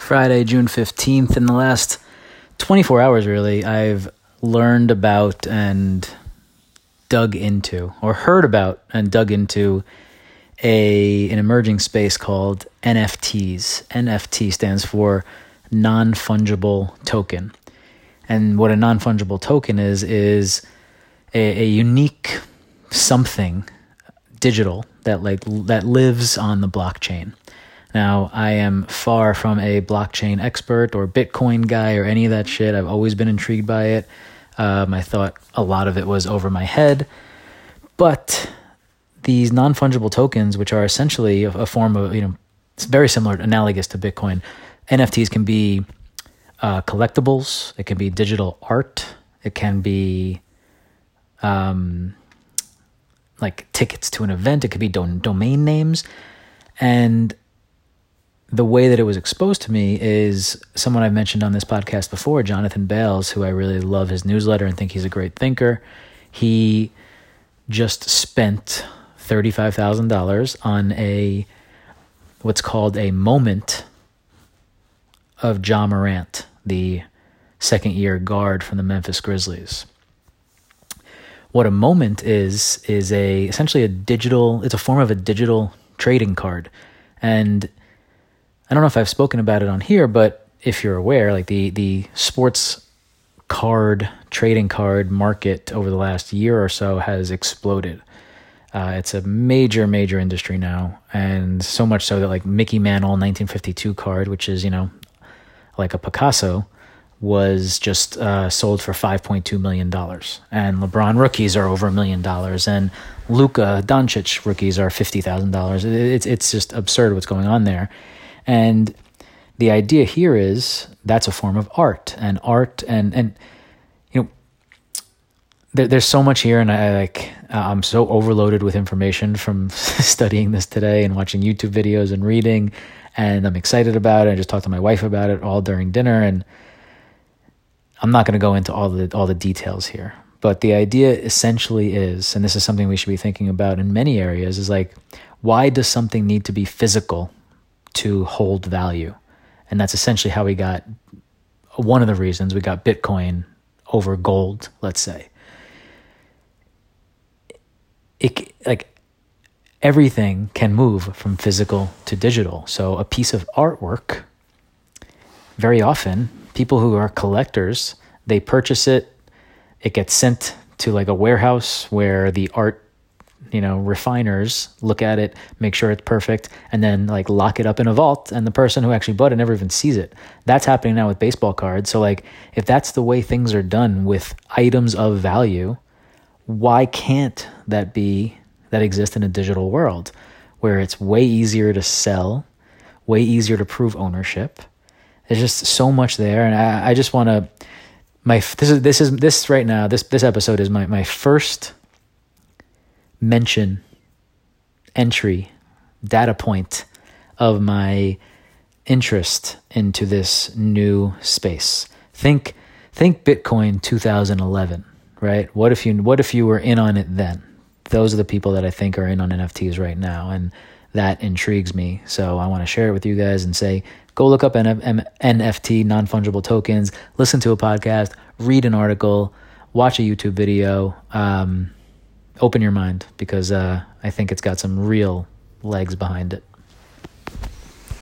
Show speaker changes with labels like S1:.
S1: Friday, June 15th. In the last 24 hours, really, I've learned about and dug into, or heard about and dug into an emerging space called NFTs. NFT stands for non-fungible token. And what a non-fungible token is a unique something digital that lives on the blockchain. Now, I am far from a blockchain expert or Bitcoin guy or any of that shit. I've always been intrigued by it. I thought a lot of it was over my head. But these non-fungible tokens, which are essentially a form of, it's very similar, analogous to Bitcoin. NFTs can be collectibles. It can be digital art. It can be like tickets to an event. It could be domain names. And the way that it was exposed to me is someone I've mentioned on this podcast before, Jonathan Bales, who I really love his newsletter and think he's a great thinker. He just spent $35,000 on what's called a moment of Ja Morant, the second-year guard from the Memphis Grizzlies. What a moment is essentially it's a form of a digital trading card. And I don't know if I've spoken about it on here, but if you're aware, like the sports card, trading card market over the last year or so has exploded. It's a major, major industry now. And so much so that like Mickey Mantle 1952 card, which is, like a Picasso, was just sold for $5.2 million. And LeBron rookies are over $1 million. And Luka Doncic rookies are $50,000. It's just absurd what's going on there. And the idea here is that's a form of art. And there's so much here, and I'm so overloaded with information from studying this today and watching YouTube videos and reading, and I'm excited about it. I just talked to my wife about it all during dinner, and I'm not going to go into all the details here. But the idea essentially is, and this is something we should be thinking about in many areas, is like, why does something need to be physical to hold value? And that's essentially how we got, one of the reasons we got Bitcoin over gold, let's say. Everything can move from physical to digital. So a piece of artwork, very often, people who are collectors, they purchase it, it gets sent to like a warehouse where the art refiners look at it, make sure it's perfect, and then like lock it up in a vault, and the person who actually bought it never even sees it. That's happening now with baseball cards. So like, if that's the way things are done with items of value, why can't that exist in a digital world where it's way easier to sell, way easier to prove ownership? There's just so much there, and I just want to. This right now. This episode is my first mention, entry, data point of my interest into this new space. Think Bitcoin 2011, right? What if you were in on it then? Those are the people that I think are in on NFTs right now, and that intrigues me. So I want to share it with you guys and say, go look up NFT, non-fungible tokens, listen to a podcast, read an article, watch a YouTube video, open your mind, because I think it's got some real legs behind it.